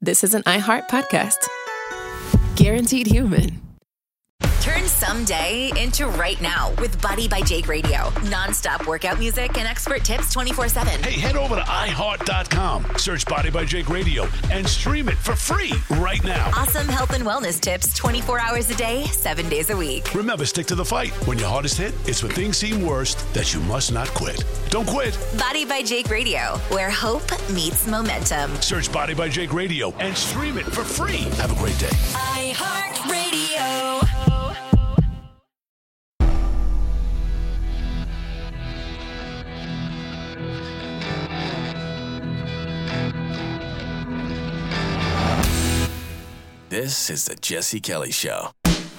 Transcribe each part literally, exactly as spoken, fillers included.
this is an iHeart podcast. Guaranteed human. Turn someday into right now with Body by Jake Radio. Non-stop workout music and expert tips twenty-four seven. Hey, head over to i heart dot com, search Body by Jake Radio, and stream it for free right now. Awesome health and wellness tips twenty-four hours a day, seven days a week. Remember, stick to the fight. When your hardest hit, it's when things seem worst that you must not quit. Don't quit. Body by Jake Radio, where hope meets momentum. Search Body by Jake Radio and stream it for free. Have a great day. iHeart Radio. This is the Jesse Kelly Show.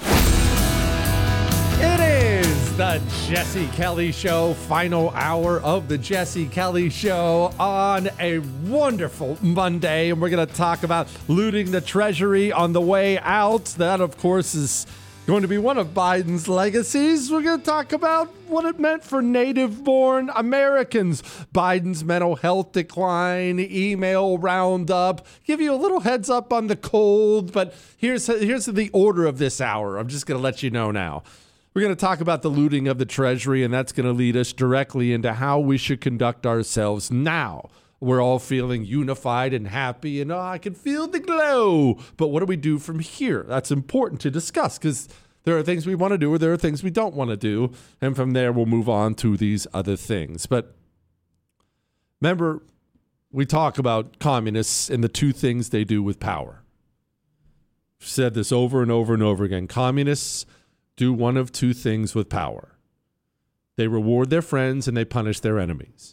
It is the Jesse Kelly Show, final hour of the Jesse Kelly Show on a wonderful Monday. And we're going to talk about looting the treasury on the way out. That, of course, is going to be one of Biden's legacies. We're going to talk about what it meant for native-born Americans, Biden's mental health decline, email roundup, give you a little heads up on the cold, but here's, here's the order of this hour. I'm just going to let you know now. We're going to talk about the looting of the treasury, and that's going to lead us directly into how we should conduct ourselves now. We're all feeling unified and happy, and oh, I can feel the glow. But what do we do from here? That's important to discuss because there are things we want to do or there are things we don't want to do. And from there, we'll move on to these other things. But remember, we talk about communists and the two things they do with power. I've said this over and over and over again. Communists do one of two things with power. They reward their friends and they punish their enemies.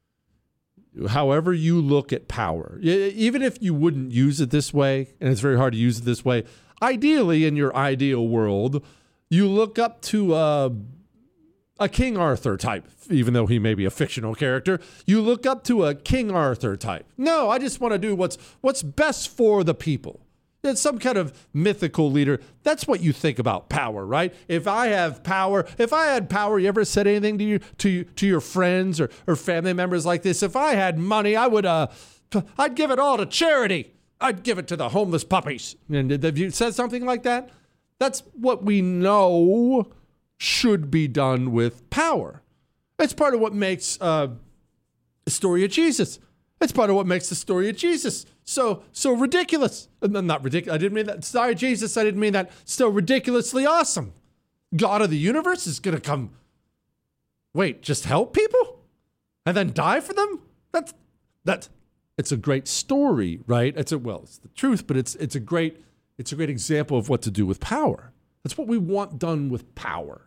However you look at power, even if you wouldn't use it this way, and it's very hard to use it this way, ideally in your ideal world, you look up to a, a King Arthur type, even though he may be a fictional character. You look up to a King Arthur type. No, I just want to do what's what's best for the people. It's some kind of mythical leader. That's what you think about power, right? If I have power, if I had power, you ever said anything to you, to to your friends or, or family members like this? If I had money, I would, uh, I'd give it all to charity. I'd give it to the homeless puppies. And have you said something like that? That's what we know should be done with power. It's part of what makes uh, the story of Jesus. It's part of what makes the story of Jesus so so ridiculous. Not ridiculous. I didn't mean that. Sorry, Jesus. I didn't mean that. So ridiculously awesome. God of the universe is going to come. Wait, just help people and then die for them? That's that's. It's a great story, right? It's a well, it's the truth, but it's it's a great it's a great example of what to do with power. That's what we want done with power.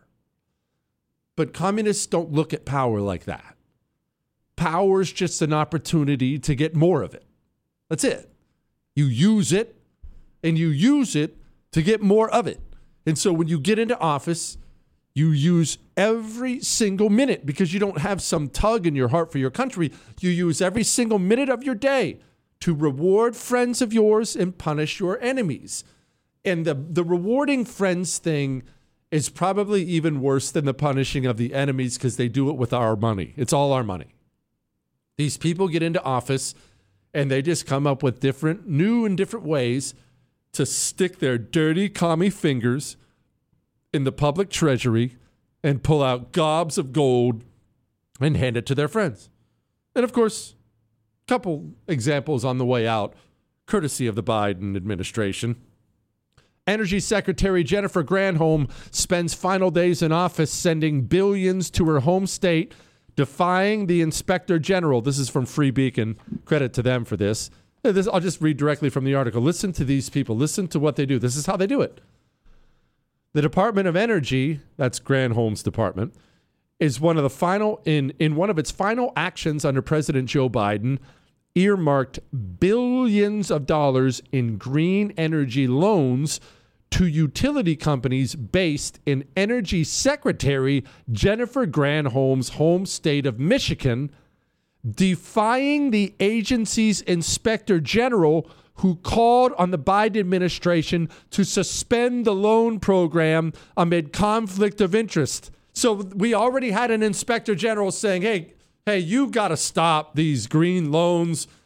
But communists don't look at power like that. Power is just an opportunity to get more of it. That's it. You use it, and you use it to get more of it. And so when you get into office, you use every single minute because you don't have some tug in your heart for your country. You use every single minute of your day to reward friends of yours and punish your enemies. And the, the rewarding friends thing is probably even worse than the punishing of the enemies because they do it with our money. It's all our money. These people get into office and they just come up with different, new and different ways to stick their dirty commie fingers in the public treasury and pull out gobs of gold and hand it to their friends. And of course, a couple examples on the way out, courtesy of the Biden administration. Energy Secretary Jennifer Granholm spends final days in office sending billions to her home state, defying the Inspector General. This is from Free Beacon. Credit to them for this. this. I'll just read directly from the article. Listen to these people. Listen to what they do. This is how they do it. The Department of Energy, that's Granholm's department, is one of the final in in one of its final actions under President Joe Biden, earmarked billions of dollars in green energy loans to utility companies based in Energy Secretary Jennifer Granholm's home state of Michigan, defying the agency's Inspector General, who called on the Biden administration to suspend the loan program amid conflict of interest. So we already had an Inspector General saying, hey, hey, you got to stop these green loans.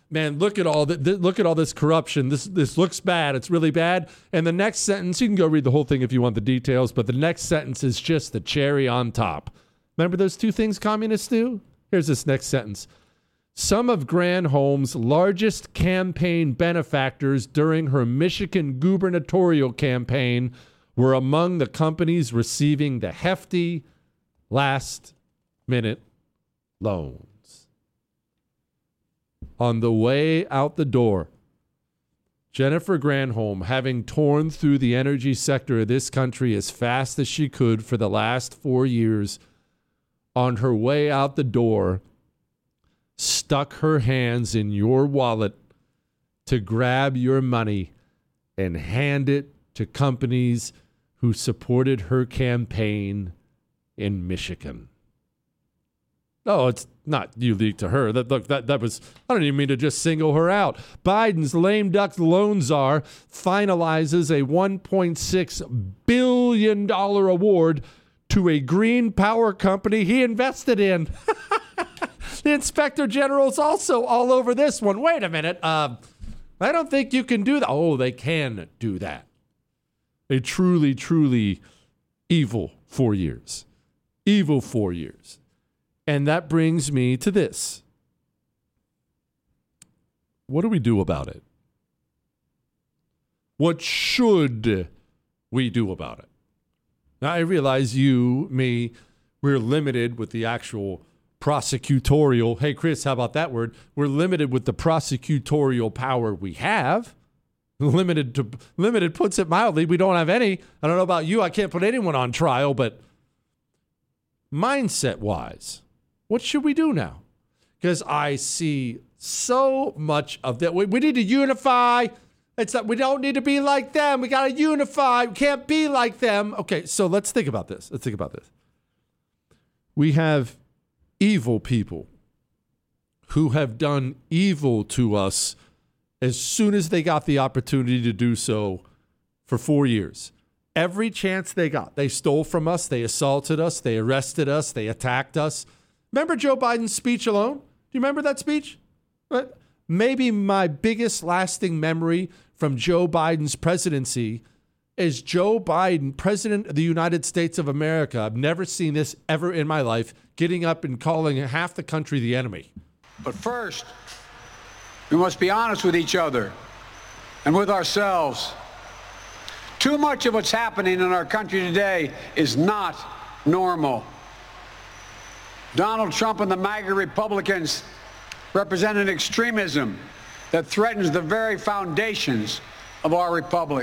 man, look at all the, th- look at all this corruption. This this looks bad. It's really bad. And the next sentence, you can go read the whole thing if you want the details, but the next sentence is just the cherry on top. Remember those two things communists do? Here's this next sentence. Some of Granholm's largest campaign benefactors during her Michigan gubernatorial campaign were among the companies receiving the hefty last-minute loans. On the way out the door, Jennifer Granholm, having torn through the energy sector of this country as fast as she could for the last four years, on her way out the door, stuck her hands in your wallet to grab your money and hand it to companies who supported her campaign in Michigan. No, it's not unique to her. That, look, that, that was, I don't even mean to just single her out. Biden's lame duck loan czar finalizes a one point six billion dollars award to a green power company he invested in. The Inspector General's also all over this one. Wait a minute. Uh, I don't think you can do that. Oh, they can do that. A truly, truly evil four years. Evil four years. And that brings me to this. What do we do about it? What should we do about it? Now, I realize you, me, we're limited with the actual prosecutorial. Hey, Chris, how about that word? We're limited with the prosecutorial power we have. Limited to limited puts it mildly. We don't have any. I don't know about you. I can't put anyone on trial, but mindset-wise, what should we do now? Because I see so much of that. We, we need to unify. It's that we don't need to be like them. We got to unify. We can't be like them. Okay, so let's think about this. Let's think about this. We have evil people who have done evil to us as soon as they got the opportunity to do so for four years. Every chance they got, they stole from us, they assaulted us, they arrested us, they attacked us. Remember Joe Biden's speech alone? Do you remember that speech? Maybe my biggest lasting memory from Joe Biden's presidency is Joe Biden, President of the United States of America. I've never seen this ever in my life, getting up and calling half the country the enemy. But first, we must be honest with each other and with ourselves. Too much of what's happening in our country today is not normal. Donald Trump and the MAGA Republicans represent an extremism that threatens the very foundations of our republic.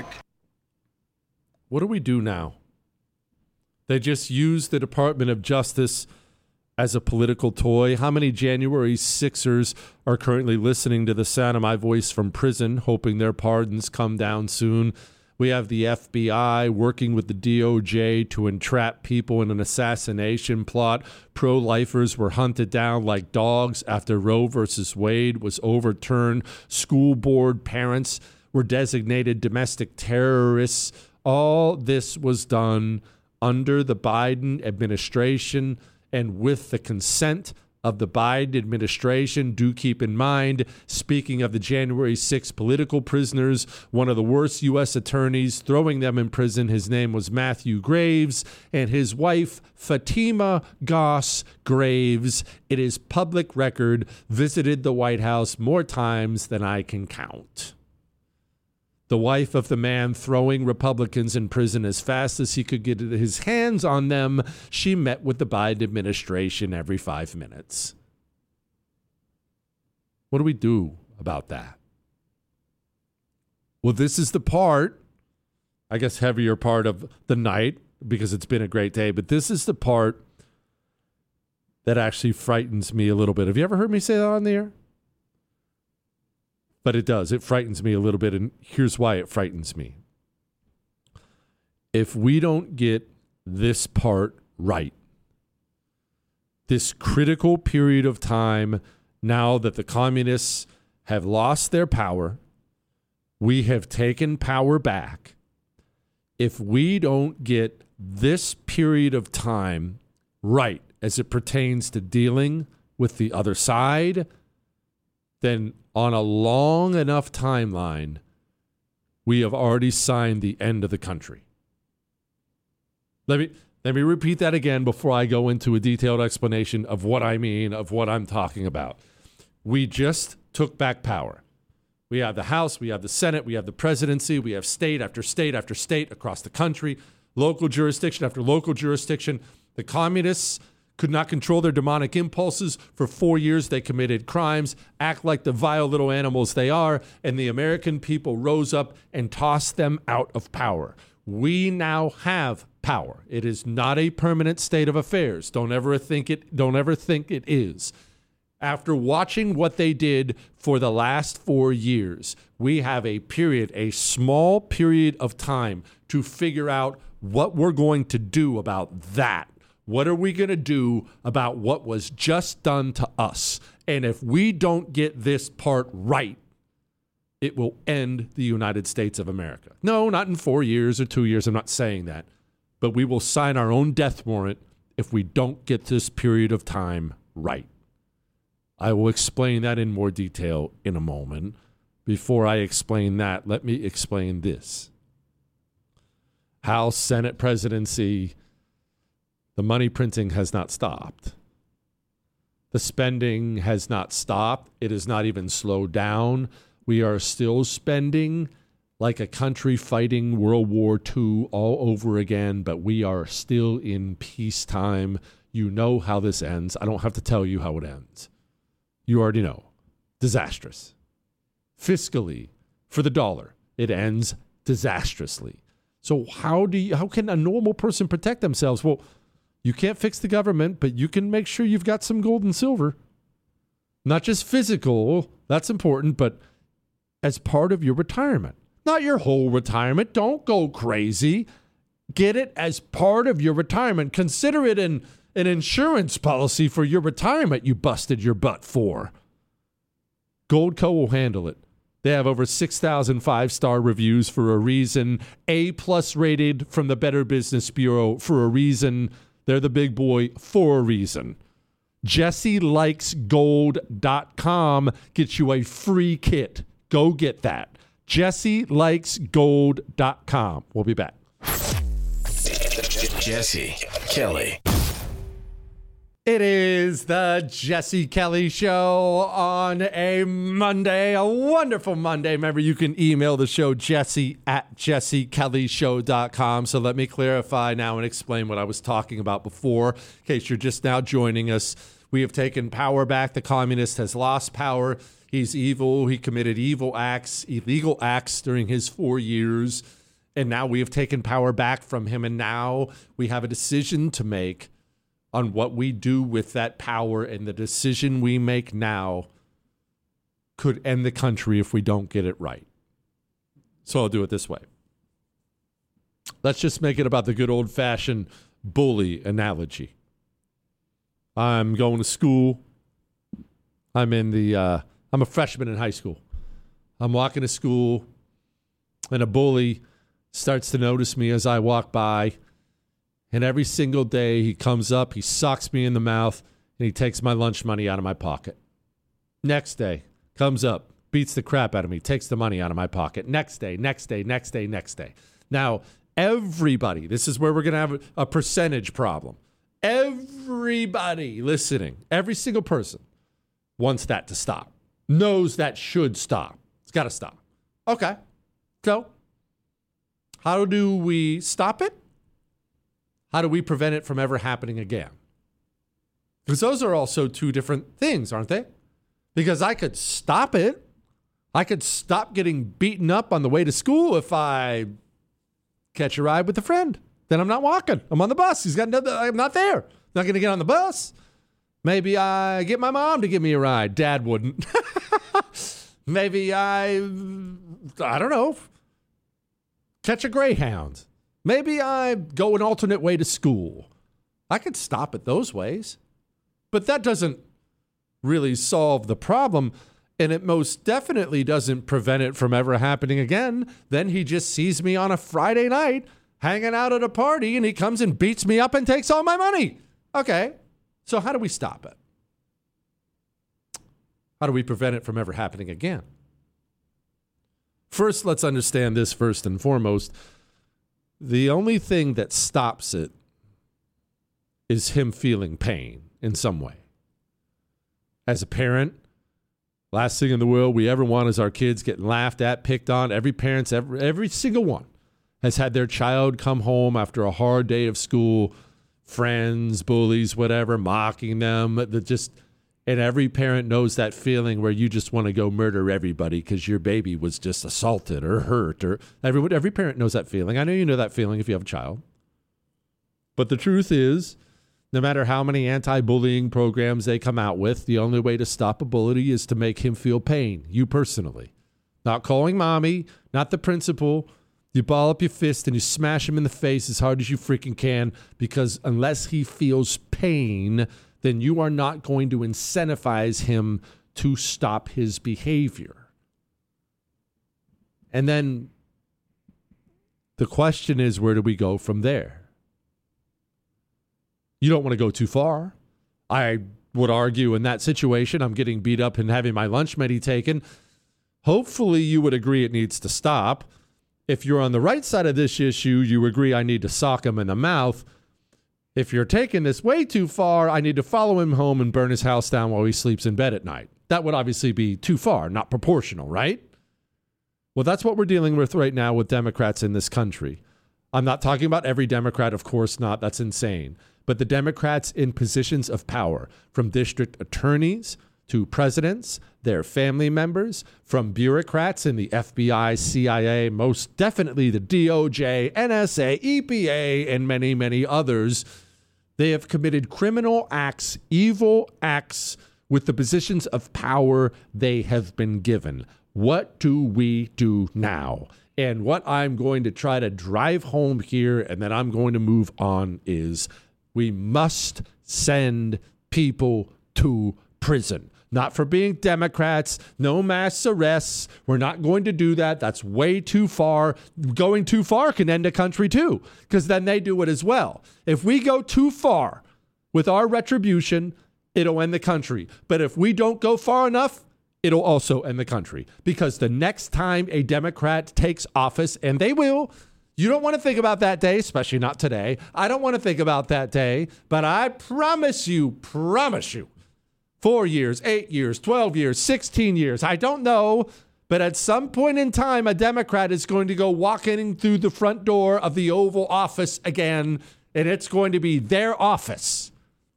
What do we do now? They just use the Department of Justice as a political toy. How many January sixers are currently listening to the sound of my voice from prison, hoping their pardons come down soon? We have the F B I working with the D O J to entrap people in an assassination plot. Pro-lifers were hunted down like dogs after Roe versus Wade was overturned. School board parents were designated domestic terrorists. All this was done under the Biden administration and with the consent of the Biden administration. Do keep in mind, speaking of the January sixth political prisoners, one of the worst U S attorneys throwing them in prison, his name was Matthew Graves, and his wife, Fatima Goss Graves, it is public record, visited the White House more times than I can count. The wife of the man throwing Republicans in prison as fast as he could get his hands on them, she met with the Biden administration every five minutes. What do we do about that? Well, this is the part, I guess heavier part of the night, because it's been a great day, but this is the part that actually frightens me a little bit. Have you ever heard me say that on the air? But it does. It frightens me a little bit, and here's why it frightens me. If we don't get this part right, this critical period of time now that the communists have lost their power, we have taken power back. If we don't get this period of time right as it pertains to dealing with the other side, then on a long enough timeline, we have already signed the end of the country. Let me let me repeat that again before I go into a detailed explanation of what I mean, of what I'm talking about. We just took back power. We have the House, we have the Senate, we have the presidency, we have state after state after state across the country, local jurisdiction after local jurisdiction. The communists could not control their demonic impulses. For four years, they committed crimes, act like the vile little animals they are, and the American people rose up and tossed them out of power. We now have power. It is not a permanent state of affairs. Don't ever think it, don't ever think it is. After watching what they did for the last four years, we have a period, a small period of time to figure out what we're going to do about that. What are we going to do about what was just done to us? And if we don't get this part right, it will end the United States of America. No, not in four years or two years. I'm not saying that. But we will sign our own death warrant if we don't get this period of time right. I will explain that in more detail in a moment. Before I explain that, let me explain this. House, Senate, presidency, the money printing has not stopped. The spending has not stopped. It has not even slowed down. We are still spending like a country fighting World War Two all over again, but we are still in peacetime. You know how this ends. I don't have to tell you how it ends. You already know. Disastrous. Fiscally, for the dollar, it ends disastrously. So how do you, how can a normal person protect themselves? Well, you can't fix the government, but you can make sure you've got some gold and silver. Not just physical, that's important, but as part of your retirement. Not your whole retirement. Don't go crazy. Get it as part of your retirement. Consider it an, an insurance policy for your retirement you busted your butt for. Goldco will handle it. They have over six thousand five-star reviews for a reason. A-plus rated from the Better Business Bureau for a reason. They're the big boy for a reason. Jesse Likes Gold dot com gets you a free kit. Go get that. Jesse Likes Gold dot com. We'll be back. Jesse Kelly. It is the Jesse Kelly Show on a Monday, a wonderful Monday. Remember, you can email the show, Jesse at Jesse Kelly Show dot com. So let me clarify now and explain what I was talking about before, in case you're just now joining us. We have taken power back. The communist has lost power. He's evil. He committed evil acts, illegal acts during his four years. And now we have taken power back from him. And now we have a decision to make on what we do with that power, and the decision we make now could end the country if we don't get it right. So I'll do it this way. Let's just make it about the good old-fashioned bully analogy. I'm going to school. I'm in the, uh, I'm a freshman in high school. I'm walking to school, and a bully starts to notice me as I walk by. And every single day he comes up, he socks me in the mouth, and he takes my lunch money out of my pocket. Next day, comes up, beats the crap out of me, takes the money out of my pocket. Next day, next day, next day, next day. Now, everybody, this is where we're going to have a percentage problem. Everybody listening, every single person wants that to stop, knows that should stop. It's got to stop. Okay, so how do we stop it? How do we prevent it from ever happening again? Because those are also two different things, aren't they? Because I could stop it. I could stop getting beaten up on the way to school if I catch a ride with a friend. Then I'm not walking. I'm on the bus. He's got another, I'm not there. Not going to get on the bus. Maybe I get my mom to give me a ride. Dad wouldn't. Maybe I, I don't know, catch a Greyhound. Maybe I go an alternate way to school. I could stop it those ways. But that doesn't really solve the problem, and it most definitely doesn't prevent it from ever happening again. Then he just sees me on a Friday night hanging out at a party, and he comes and beats me up and takes all my money. Okay, so how do we stop it? How do we prevent it from ever happening again? First, let's understand this first and foremost. The only thing that stops it is him feeling pain in some way. As a parent, last thing in the world we ever want is our kids getting laughed at, picked on. Every parent's, every, every single one has had their child come home after a hard day of school, friends, bullies, whatever, mocking them. The just, and every parent knows that feeling where you just want to go murder everybody because your baby was just assaulted or hurt. Or everyone, every parent knows that feeling. I know you know that feeling if you have a child. But the truth is, no matter how many anti-bullying programs they come out with, the only way to stop a bully is to make him feel pain, you personally. Not calling mommy, not the principal. You ball up your fist and you smash him in the face as hard as you freaking can, because unless he feels pain, then you are not going to incentivize him to stop his behavior. And then the question is, where do we go from there? You don't want to go too far. I would argue in that situation, I'm getting beat up and having my lunch money taken. Hopefully you would agree it needs to stop. If you're on the right side of this issue, you agree I need to sock him in the mouth. If you're taking this way too far, I need to follow him home and burn his house down while he sleeps in bed at night. That would obviously be too far, not proportional, right? Well, that's what we're dealing with right now with Democrats in this country. I'm not talking about every Democrat, of course not. That's insane. But the Democrats in positions of power, from district attorneys to presidents, their family members, from bureaucrats in the F B I, C I A, most definitely the D O J, N S A, E P A, and many, many others. They have committed criminal acts, evil acts with the positions of power they have been given. What do we do now? And what I'm going to try to drive home here, and then I'm going to move on, is we must send people to prison. Not for being Democrats, no mass arrests. We're not going to do that. That's way too far. Going too far can end a country too, because then they do it as well. If we go too far with our retribution, it'll end the country. But if we don't go far enough, it'll also end the country. Because the next time a Democrat takes office, and they will, you don't want to think about that day, especially not today. I don't want to think about that day, but I promise you, promise you, Four years, eight years, twelve years, sixteen years. I don't know. But at some point in time, a Democrat is going to go walking through the front door of the Oval Office again, and it's going to be their office.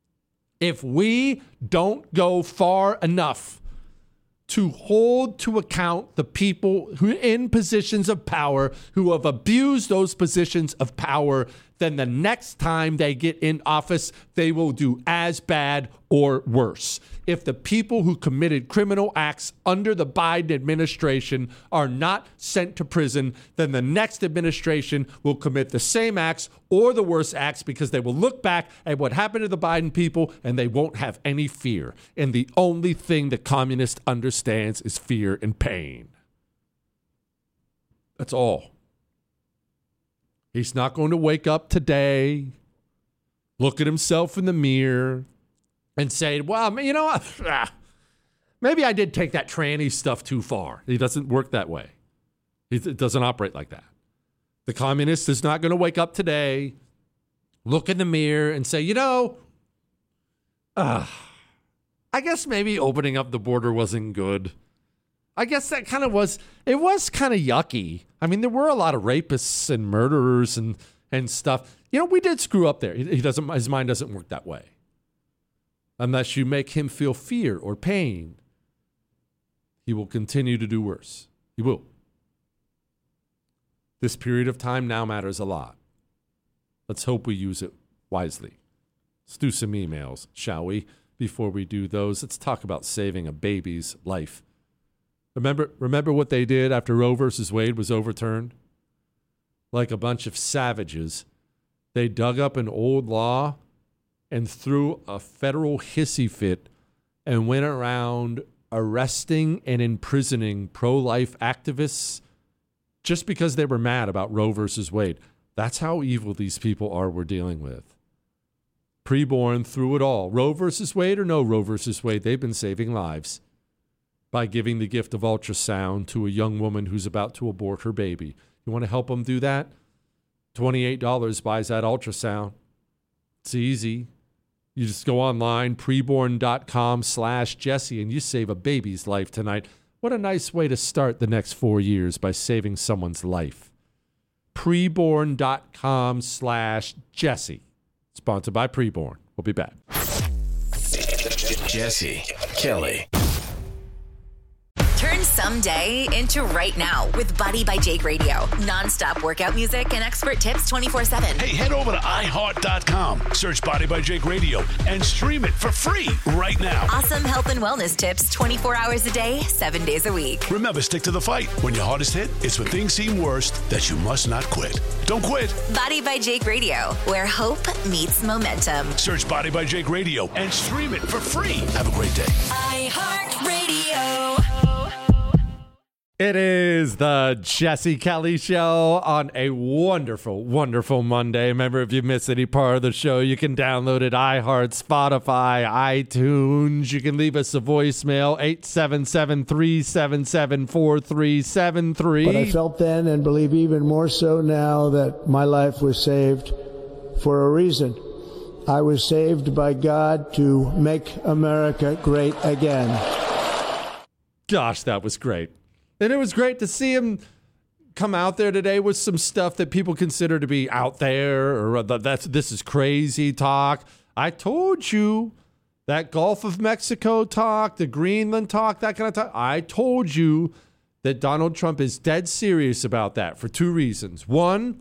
If we don't go far enough to hold to account the people who are in positions of power who have abused those positions of power, then the next time they get in office, they will do as bad or worse. If the people who committed criminal acts under the Biden administration are not sent to prison, then the next administration will commit the same acts or the worst acts, because they will look back at what happened to the Biden people and they won't have any fear. And the only thing the communist understands is fear and pain. That's all. He's not going to wake up today, look at himself in the mirror, and say, well, you know, maybe I did take that tranny stuff too far. He doesn't work that way. It doesn't operate like that. The communist is not going to wake up today, look in the mirror, and say, you know, uh, I guess maybe opening up the border wasn't good. I guess that kind of was, it was kind of yucky. I mean, there were a lot of rapists and murderers and, and stuff. You know, we did screw up there. He, he doesn't, his mind doesn't work that way. Unless you make him feel fear or pain, he will continue to do worse. He will. This period of time now matters a lot. Let's hope we use it wisely. Let's do some emails, shall we? Before we do those, let's talk about saving a baby's life. Remember, remember what they did after Roe versus Wade was overturned? Like a bunch of savages, they dug up an old law and threw a federal hissy fit and went around arresting and imprisoning pro-life activists just because they were mad about Roe versus Wade. That's how evil these people are we're dealing with. Preborn through it all. Roe versus Wade or no Roe versus Wade, they've been saving lives. by giving the gift of ultrasound to a young woman who's about to abort her baby. You want to help them do that? twenty-eight dollars buys that ultrasound. It's easy. You just go online, preborn.com slash Jesse, and you save a baby's life tonight. What a nice way to start the next four years by saving someone's life. Preborn.com slash Jesse. Sponsored by Preborn. We'll be back. Jesse Kelly. Turn someday into right now with Body by Jake Radio. Non-stop workout music and expert tips twenty-four seven. Hey, head over to i heart dot com, search Body by Jake Radio, and stream it for free right now. Awesome health and wellness tips twenty-four hours a day, seven days a week. Remember, stick to the fight. When your hardest hit, it's when things seem worst that you must not quit. Don't quit. Body by Jake Radio, where hope meets momentum. Search Body by Jake Radio and stream it for free. Have a great day. iHeartRadio. It is the Jesse Kelly Show on a wonderful, wonderful Monday. Remember, if you miss any part of the show, you can download it, iHeart, Spotify, iTunes. You can leave us a voicemail, eight seven seven, three seven seven, four three seven three. But I felt then, and believe even more so now, that my life was saved for a reason. I was saved by God to make America great again. Gosh, that was great. And it was great to see him come out there today with some stuff that people consider to be out there, or that's this is crazy talk. I told you that Gulf of Mexico talk, the Greenland talk, that kind of talk. I told you that Donald Trump is dead serious about that for two reasons. One,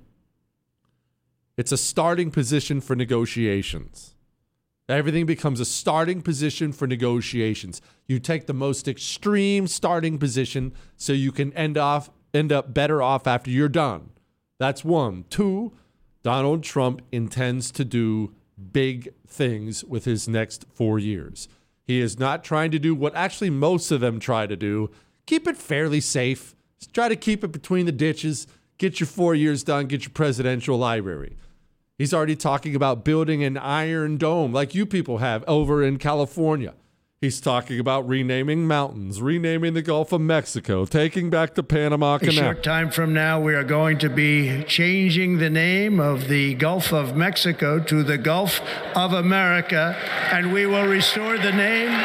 it's a starting position for negotiations. Everything becomes a starting position for negotiations. You take the most extreme starting position so you can end off end up better off after you're done. That's one. Two, Donald Trump intends to do big things with his next four years. He is not trying to do what actually most of them try to do. Keep it fairly safe. Just try to keep it between the ditches. Get your four years done. Get your presidential library. He's already talking about building an iron dome like you people have over in California. He's talking about renaming mountains, renaming the Gulf of Mexico, taking back the Panama Canal. A short time from now, we are going to be changing the name of the Gulf of Mexico to the Gulf of America, and we will restore the name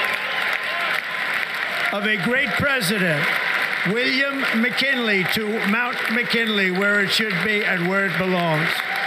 of a great president, William McKinley, to Mount McKinley, where it should be and where it belongs.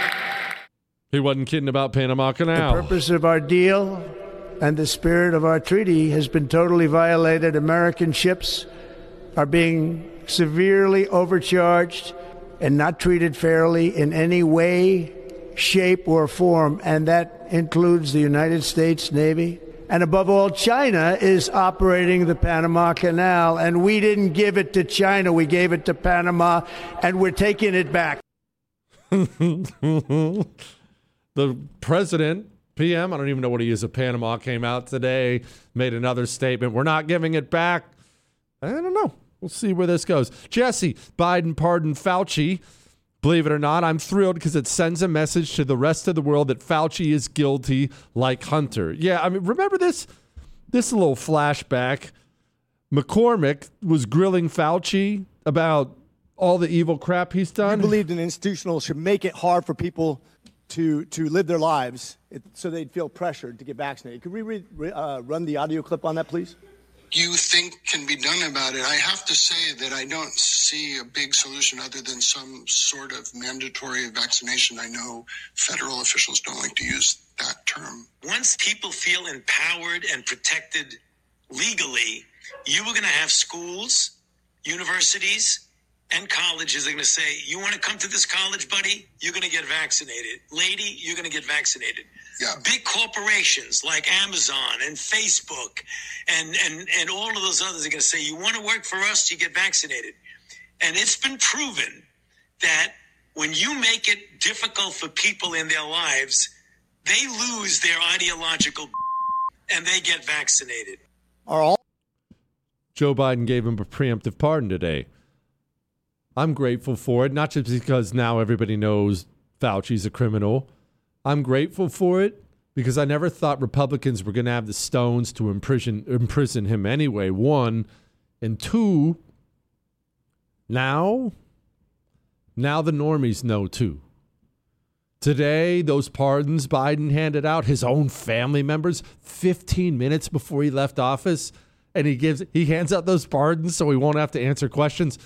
He wasn't kidding about Panama Canal. The purpose of our deal and the spirit of our treaty has been totally violated. American ships are being severely overcharged and not treated fairly in any way, shape, or form, and that includes the United States Navy. And above all, China is operating the Panama Canal, and we didn't give it to China. We gave it to Panama, and we're taking it back. The president, P M, I don't even know what he is of Panama, came out today, made another statement. We're not giving it back. I don't know. We'll see where this goes. Jesse, Biden pardoned Fauci. Believe it or not, I'm thrilled because it sends a message to the rest of the world that Fauci is guilty like Hunter. Yeah, I mean, remember this? This little flashback. McCormick was grilling Fauci about all the evil crap he's done. You believed an institutional should make it hard for people to to live their lives it, so they'd feel pressured to get vaccinated. Could we re, re, uh, run the audio clip on that, please? You think can be done about it. I have to say that I don't see a big solution other than some sort of mandatory vaccination. I know federal officials don't like to use that term. Once people feel empowered and protected legally, you are going to have schools, universities, and colleges are going to say, you want to come to this college, buddy? You're going to get vaccinated. Lady, you're going to get vaccinated. Yeah. Big corporations like Amazon and Facebook and, and, and all of those others are going to say, you want to work for us, you get vaccinated. And it's been proven that when you make it difficult for people in their lives, they lose their ideological and they get vaccinated. Are all Joe Biden gave him a preemptive pardon today. I'm grateful for it, not just because now everybody knows Fauci's a criminal. I'm grateful for it because I never thought Republicans were going to have the stones to imprison imprison him anyway. One, And two, now, now the normies know too. Today, those pardons Biden handed out, his own family members, fifteen minutes before he left office, and he gives he hands out those pardons so he won't have to answer questions.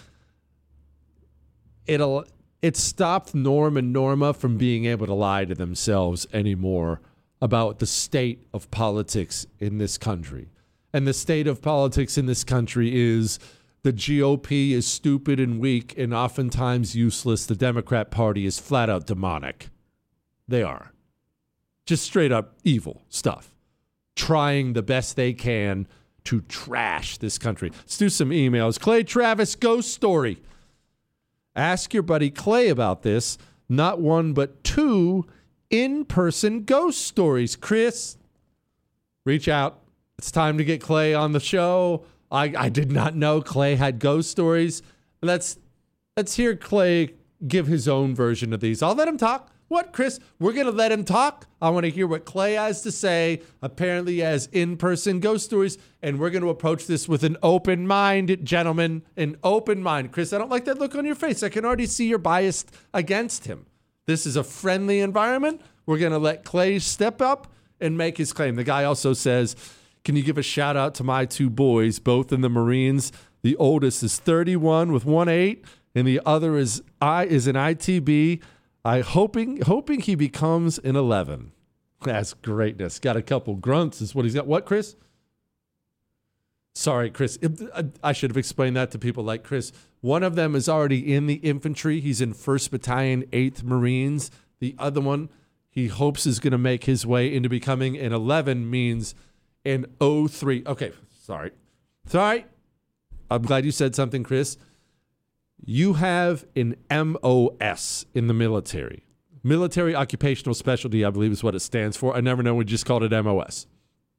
It'll it stopped Norm and Norma from being able to lie to themselves anymore about the state of politics in this country. And the state of politics in this country is the G O P is stupid and weak and oftentimes useless. The Democrat Party is flat out demonic. They are. Just straight up evil stuff. Trying the best they can to trash this country. Let's do some emails. Clay Travis ghost story. Ask your buddy Clay about this. Not one, but two in-person ghost stories. Chris, reach out. It's time to get Clay on the show. I, I did not know Clay had ghost stories. Let's let's hear Clay give his own version of these. I'll let him talk. What, Chris? We're going to let him talk. I want to hear what Clay has to say. Apparently he has in-person ghost stories, and we're going to approach this with an open mind, gentlemen. An open mind. Chris, I don't like that look on your face. I can already see you're biased against him. This is a friendly environment. We're going to let Clay step up and make his claim. The guy also says, can you give a shout out to my two boys, both in the Marines? The oldest is thirty-one with one eight, and the other is I is an I T B. I hoping hoping he becomes an eleven. That's greatness. Got a couple grunts is what he's got. What, Chris? Sorry, Chris. I should have explained that to people like Chris. One of them is already in the infantry. He's in first Battalion, eighth Marines. The other one, he hopes is going to make his way into becoming an eleven, means an oh three. Okay, sorry. Sorry. I'm glad you said something, Chris. You have an M O S in the military. Military Occupational Specialty, I believe is what it stands for. I never know. We just called it M O S.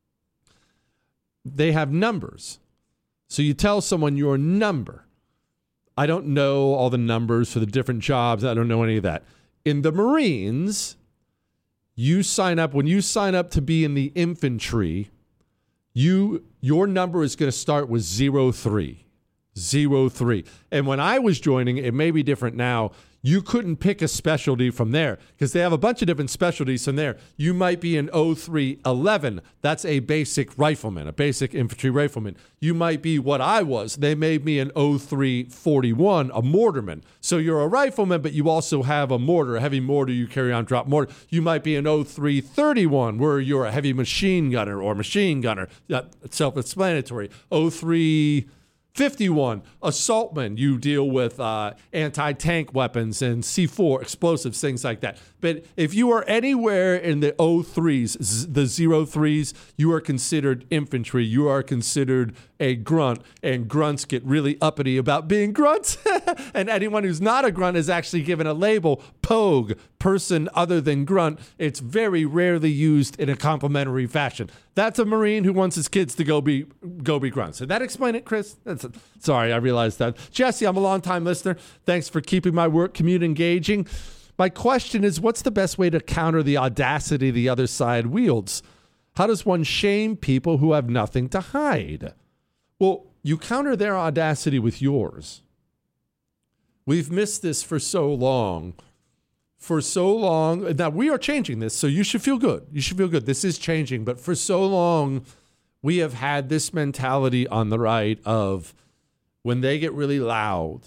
They have numbers. So you tell someone your number. I don't know all the numbers for the different jobs. I don't know any of that. In the Marines, you sign up. When you sign up to be in the infantry, you your number is going to start with zero three. Zero three. And when I was joining, it may be different now. You couldn't pick a specialty from there because they have a bunch of different specialties from there. You might be an oh three eleven. That's a basic rifleman, a basic infantry rifleman. You might be what I was. They made me an oh three forty-one, a mortarman. So you're a rifleman, but you also have a mortar, a heavy mortar you carry on drop mortar. You might be an oh three thirty-one, where you're a heavy machine gunner or machine gunner. That's self-explanatory. oh three fifty-one, assaultman. You deal with uh, anti-tank weapons and C four explosives, things like that. But if you are anywhere in the oh threes, the zero threes, you are considered infantry. You are considered a grunt, and grunts get really uppity about being grunts. And anyone who's not a grunt is actually given a label, pogue, person other than grunt. It's very rarely used in a complimentary fashion. That's a Marine who wants his kids to go be go be grunts. Did that explain it, Chris? That's a, sorry, I realized that. Jesse, I'm a long-time listener. Thanks for keeping my work commute engaging. My question is, what's the best way to counter the audacity the other side wields? How does one shame people who have nothing to hide? Well, you counter their audacity with yours. We've missed this for so long. For so long. Now, we are changing this, so you should feel good. You should feel good. This is changing. But for so long, we have had this mentality on the right of when they get really loud,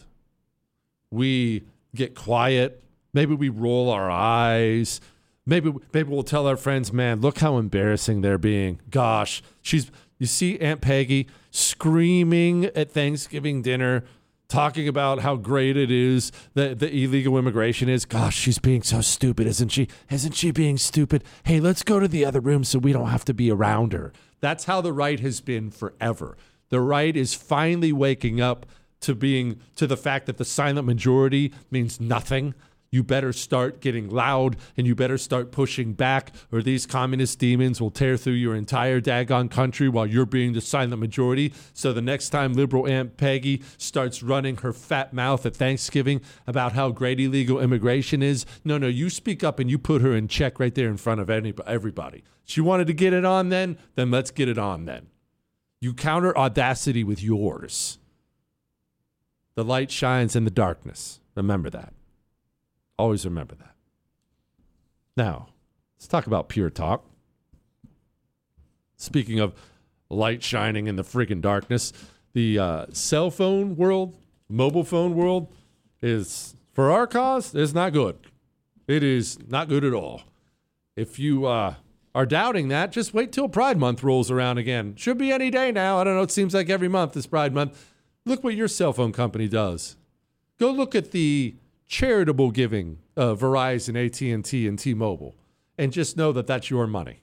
we get quiet. Maybe we roll our eyes. Maybe maybe we'll tell our friends, man, look how embarrassing they're being. Gosh, she's you see Aunt Peggy screaming at Thanksgiving dinner, talking about how great it is that the illegal immigration is. Gosh, she's being so stupid, isn't she? Isn't she being stupid? Hey, let's go to the other room so we don't have to be around her. That's how the right has been forever. The right is finally waking up to being to the fact that the silent majority means nothing. You better start getting loud and you better start pushing back, or these communist demons will tear through your entire daggone country while you're being the silent majority. So the next time liberal Aunt Peggy starts running her fat mouth at Thanksgiving about how great illegal immigration is, no, no, you speak up and you put her in check right there in front of any, everybody. She wanted to get it on then, then let's get it on then. You counter audacity with yours. The light shines in the darkness. Remember that. Always remember that. Now, let's talk about Pure Talk. Speaking of light shining in the friggin' darkness, the uh, cell phone world, mobile phone world is, for our cause, is not good. It is not good at all. If you uh, are doubting that, just wait till Pride Month rolls around again. Should be any day now. I don't know. It seems like every month is Pride Month. Look what your cell phone company does. Go look at the charitable giving of Verizon, A T and T, and T-Mobile, and just know that that's your money.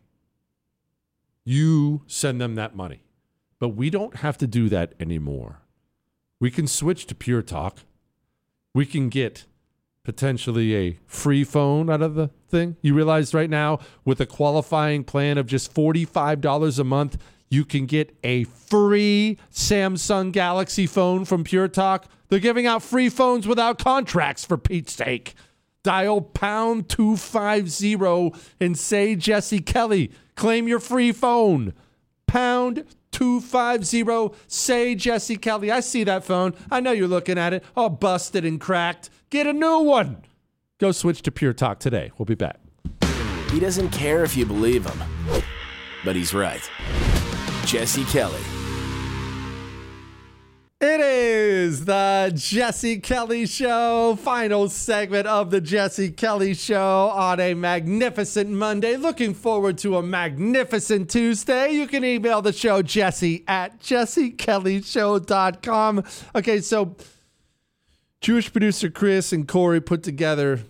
You send them that money. But we don't have to do that anymore. We can switch to Pure Talk. We can get potentially a free phone out of the thing. You realize right now, with a qualifying plan of just forty-five dollars a month, you can get a free Samsung Galaxy phone from Pure Talk. They're giving out free phones without contracts, for Pete's sake. Dial pound two fifty and say Jesse Kelly. Claim your free phone. Pound two fifty, say Jesse Kelly. I see that phone. I know you're looking at it, all busted and cracked. Get a new one. Go switch to Pure Talk today. We'll be back. He doesn't care if you believe him, but he's right. Jesse Kelly. It is the Jesse Kelly Show, final segment of the Jesse Kelly Show on a magnificent Monday. Looking forward to a magnificent Tuesday. You can email the show, Jesse at jesse kelly show dot com. Okay, so Jewish producer Chris and Corey put together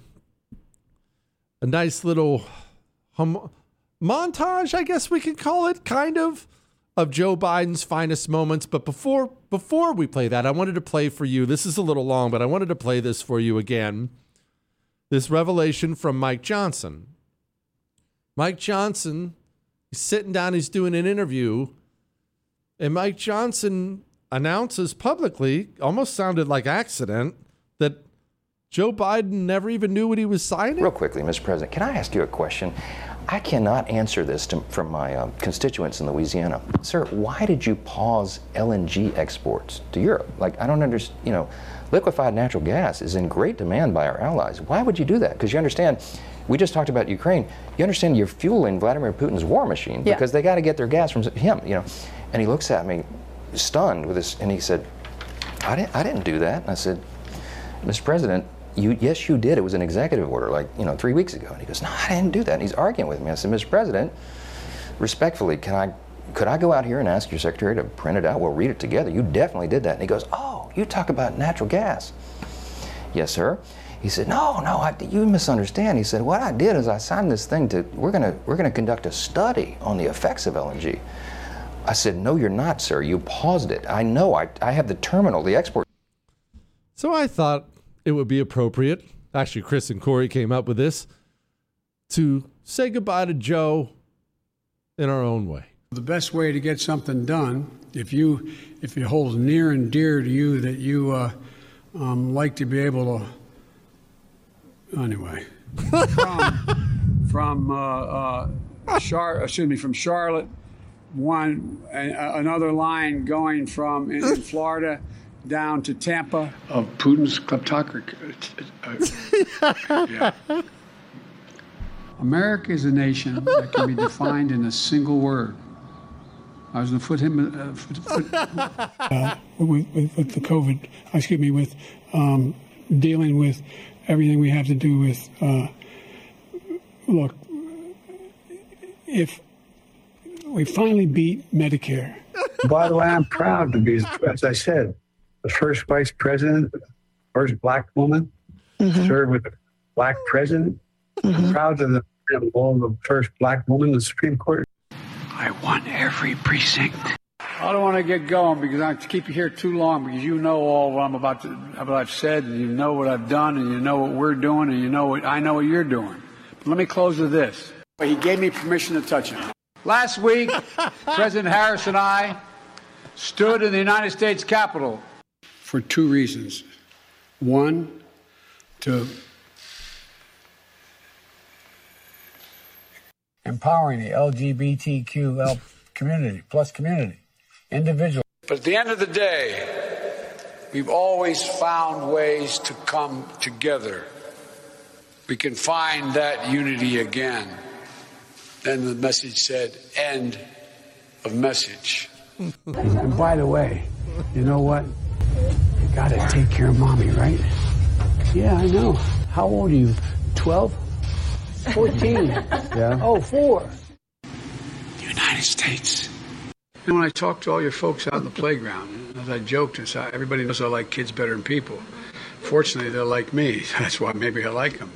a nice little hum- montage, I guess we could call it, kind of, of Joe Biden's finest moments. But before before we play that, I wanted to play for you. This is a little long, but I wanted to play this for you again. This revelation from Mike Johnson. Mike Johnson, he's sitting down, he's doing an interview, and Mike Johnson announces publicly, almost sounded like accident, that Joe Biden never even knew what he was signing. Real quickly, Mister President, can I ask you a question? I cannot answer this to, from my uh, constituents in Louisiana. Sir, why did you pause L N G exports to Europe? Like, I don't understand, you know, liquefied natural gas is in great demand by our allies. Why would you do that? Because you understand, we just talked about Ukraine. You understand you're fueling Vladimir Putin's war machine yeah. because they got to get their gas from him, you know. And he looks at me, stunned with this, and he said, I didn't, I didn't do that. And I said, Mister President, You, yes, you did. It was an executive order, like, you know, three weeks ago. And he goes, no, I didn't do that. And he's arguing with me. I said, Mister President, respectfully, can I, could I go out here and ask your secretary to print it out? We'll read it together. You definitely did that. And he goes, oh, you talk about natural gas. Yes, sir. He said, no, no, I, you misunderstand. He said, what I did is I signed this thing to, we're gonna, we're gonna conduct a study on the effects of L N G. I said, no, you're not, sir. You paused it. I know. I, I have the terminal, the export. So I thought it would be appropriate, actually Chris and Corey came up with this, to say goodbye to Joe in our own way. The best way to get something done, if you if it holds near and dear to you that you uh, um, like to be able to, anyway, from from uh, uh, Char, excuse me, from Charlotte, one a, another line going from in, in Florida down to Tampa of Putin's kleptocracy. Uh, yeah. America is a nation that can be defined in a single word. I was going to put him uh, foot, foot. uh, with, with, with the COVID, excuse me, with um, dealing with everything we have to do with. Uh, look, if we finally beat Medicare. By the way, I'm proud to be, as I said, the first vice president, first black woman, mm-hmm. served with a black president. Mm-hmm. I'm proud to the role of the first black woman in the Supreme Court. I won every precinct. I don't want to get going because I have to keep you here too long because you know all what I'm about to, what I've said, and you know what I've done, and you know what we're doing, and you know what I know what you're doing. But let me close with this. He gave me permission to touch him. Last week, President Harris and I stood in the United States Capitol for two reasons. One, to empowering the L G B T Q L community, plus community. individual. But at the end of the day, we've always found ways to come together. We can find that unity again. Then the message said, end of message. And by the way, you know what? You gotta take care of mommy, right? Yeah, I know. How old are you? twelve? fourteen? Yeah. Oh, four. United States. And when I talk to all your folks out in the playground, as I joked and said, everybody knows I like kids better than people. Fortunately, they're like me. That's why maybe I like them.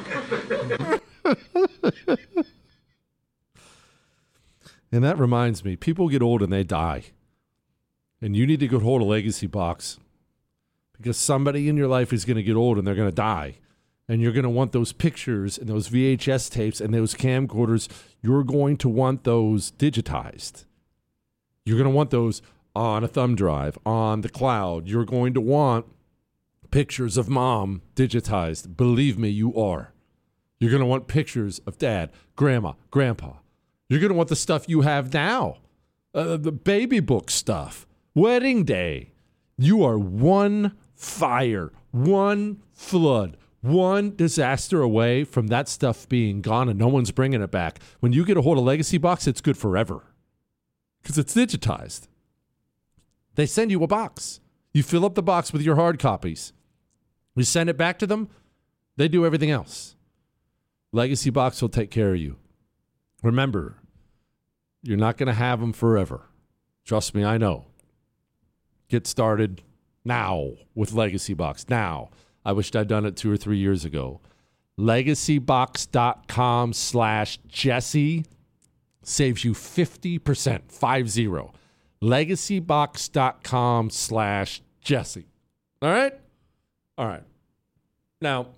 And that reminds me, people get old and they die. And you need to go hold a legacy box. Because somebody in your life is going to get old and they're going to die. And you're going to want those pictures and those V H S tapes and those camcorders. You're going to want those digitized. You're going to want those on a thumb drive, on the cloud. You're going to want pictures of mom digitized. Believe me, you are. You're going to want pictures of dad, grandma, grandpa. You're going to want the stuff you have now, uh, the baby book stuff, wedding day. You are one fire, one flood, one disaster away from that stuff being gone and no one's bringing it back. When you get a hold of Legacy Box, it's good forever because it's digitized. They send you a box. You fill up the box with your hard copies. You send it back to them. They do everything else. Legacy Box will take care of you. Remember, you're not going to have them forever. Trust me, I know. Get started now with Legacy Box. Now. I wished I'd done it two or three years ago. LegacyBox.com slash Jesse saves you fifty percent. Five zero. LegacyBox.com slash Jesse. All right? All right. Now,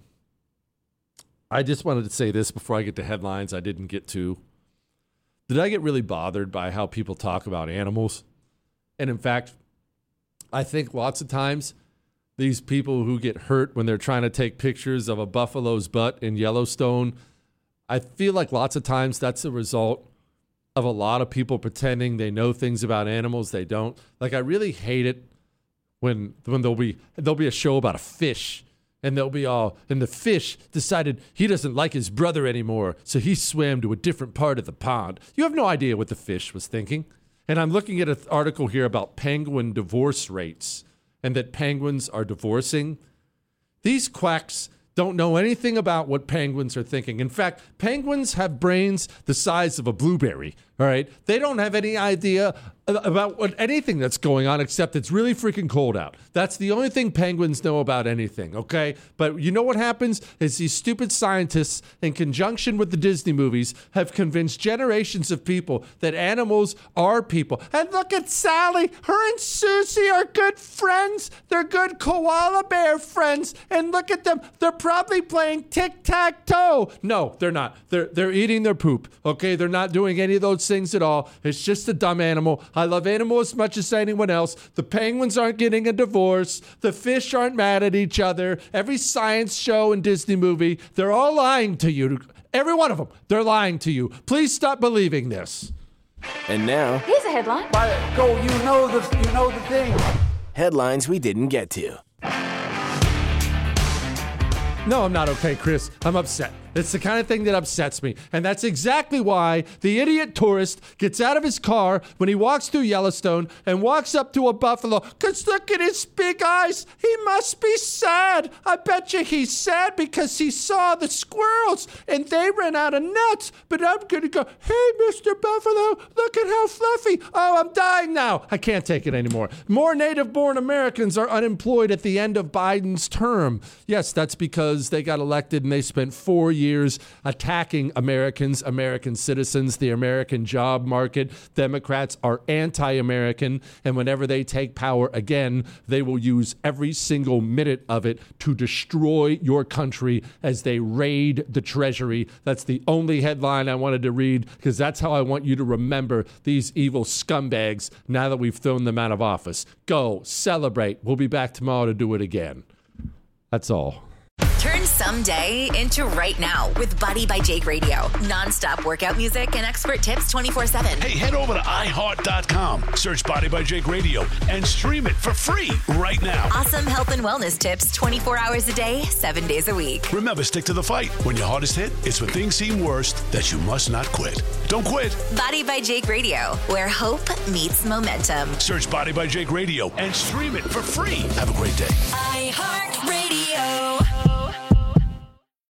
I just wanted to say this before I get to headlines I didn't get to. Did I get really bothered by how people talk about animals? And in fact, I think lots of times these people who get hurt when they're trying to take pictures of a buffalo's butt in Yellowstone, I feel like lots of times that's a result of a lot of people pretending they know things about animals they don't. Like, I really hate it when when there'll be there'll be a show about a fish. And they'll be all, and the fish decided he doesn't like his brother anymore, so he swam to a different part of the pond. You have no idea what the fish was thinking. And I'm looking at an article here about penguin divorce rates and that penguins are divorcing. These quacks don't know anything about what penguins are thinking. In fact, penguins have brains the size of a blueberry, all right? They don't have any idea about what anything that's going on except it's really freaking cold out. That's the only thing penguins know about anything, okay? But you know what happens is these stupid scientists, in conjunction with the Disney movies, have convinced generations of people that animals are people. And look at Sally. Her and Susie are good friends. They're good koala bear friends. And look at them. They're probably playing tic-tac-toe. No, they're not. They're, they're eating their poop, okay? They're not doing any of those things at all. It's just a dumb animal. I love animals as much as anyone else. The penguins aren't getting a divorce. The fish aren't mad at each other. Every science show and Disney movie, they're all lying to you. Every one of them, they're lying to you. Please stop believing this. And now, Here's a headline. Go, you know the, you know the thing. headlines we didn't get to. No, I'm not okay, Chris. I'm upset. It's the kind of thing that upsets me. And that's exactly why the idiot tourist gets out of his car when he walks through Yellowstone and walks up to a buffalo. Because look at his big eyes. He must be sad. I bet you he's sad because he saw the squirrels and they ran out of nuts. But I'm going to go, hey, Mister Buffalo, look at how fluffy. Oh, I'm dying now. I can't take it anymore. More native-born Americans are unemployed at the end of Biden's term. Yes, that's because they got elected and they spent four years years attacking Americans, American citizens, the American job market. Democrats are anti-American, and whenever they take power again, they will use every single minute of it to destroy your country as they raid the Treasury. That's the only headline I wanted to read, because that's how I want you to remember these evil scumbags now that we've thrown them out of office. Go, celebrate. We'll be back tomorrow to do it again. That's all. Turn someday into right now with Body by Jake Radio. Non-stop workout music and expert tips twenty-four seven. Hey, head over to i heart dot com, search Body by Jake Radio, and stream it for free right now. Awesome health and wellness tips twenty-four hours a day, seven days a week. Remember, stick to the fight. When your hardest hit, it's when things seem worst that you must not quit. Don't quit. Body by Jake Radio, where hope meets momentum. Search Body by Jake Radio and stream it for free. Have a great day. iHeartRadio.